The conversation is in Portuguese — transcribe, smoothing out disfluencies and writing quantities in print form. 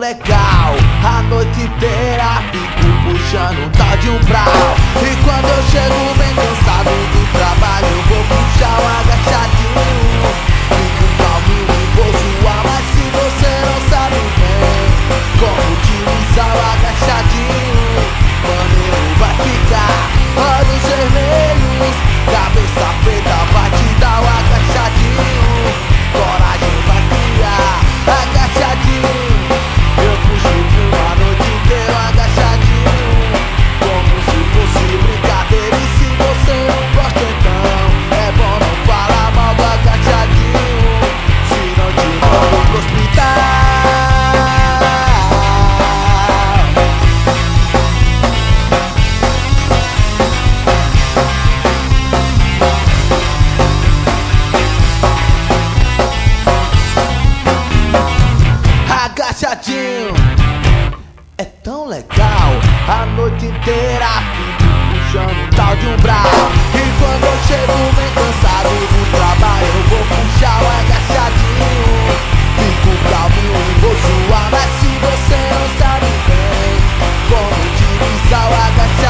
legal. A noite inteira fico puxando um tal de um brau. E quando eu chego bem cansado do trabalho, eu vou puxar um agachadinho. Fico calminho e vou suar, mas se você não sabe bem como utilizar o agachadinho, maneiro vai ficar. Olhos vermelhos, cabeça preta, vai te dar o agachadinho. Coragem vai criar, agachadinho. Eu puxo uma noite inteira agachadinho, como se fosse brincadeira. E se você não gosta, então é bom não falar mal do agachadinho, senão te mando pro hospital. Agachadinho é tão legal, a noite inteira fico puxando um tal de um brau. E quando eu chego bem cansado do trabalho, eu vou puxar o agachadinho. Fico calminho e vou suar, mas se você não sabe bem como utilizar o agachadinho,